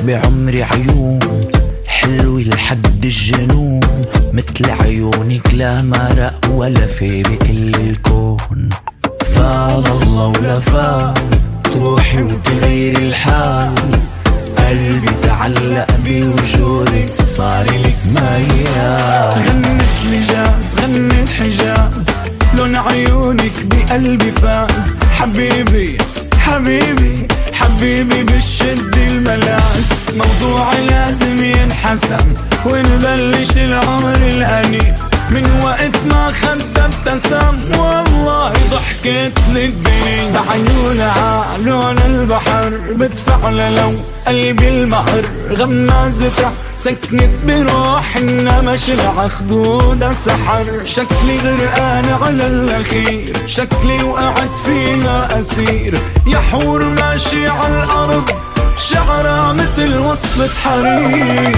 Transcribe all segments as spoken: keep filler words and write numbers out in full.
بعمري عيون حلوة لحد الجنون، مثل عيونك لا مرق ولا في بكل الكون. فال الله ولا فال تروحي وتغيري الحال، قلبي تعلق بوجودك صار لك ميال. غنت لي جاز غنت حجاز، لون عيونك بقلبي فاز. حبيبي حبيبي حبيبي بالشد الملاز، موضوعي لازم ينحسم ونبلش العمر الهني. من وقت ما خدت ابتسم والله ضحكت للدنيا. بعيونها لون البحر بتفعل لو قلبي المهر، غمازتها سكنت بروح انما شلع خدودها سحر. شكلي غرقان على الاخير، شكلي وقعت فيها اسير. يا حور ماشي على الارض شعرها مثل وصفة حرير.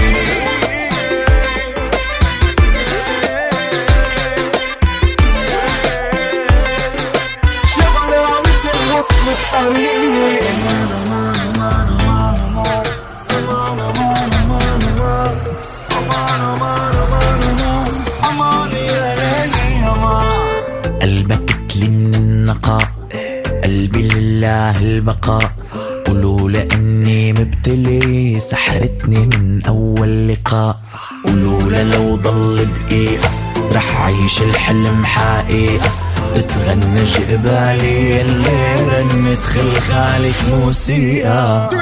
قلبك كتلي من النقاء، قلبي لله البقاء. ولولا اني مبتلي سحرتني من اول لقاء، ولولا لو ضل دقيقة رح عيش الحلم حقيقة. تتغنى جبالي اللي رنت خلخالك موسيقى.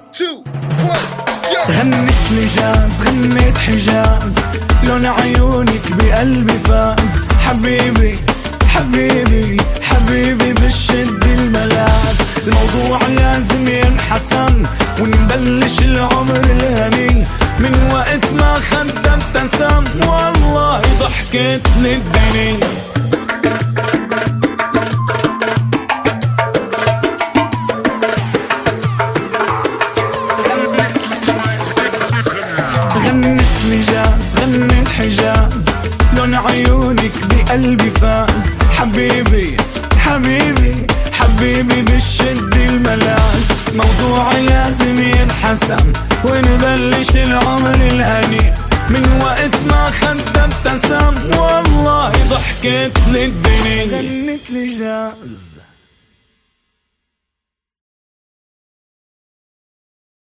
غنت لي جاز غنت حجاز، لون عيونك بقلبي فاز. حبيبي حبيبي حبيبي بالشد الملاز، الموضوع لازم ينحسم ونبلش العمر الهني. من وقت ما خدت ابتسم والله ضحكت للدنيا. غنت لي جاز غنت حجاز، لون عيونك بقلبي فاز. حبيبي حبيبي حبيبي بالشد الملاز، موضوعي لازم ينحسم ونبلش العمر الهني. من وقت ما خدت ابتسم والله ضحكت للدنيا. غنت لي جاز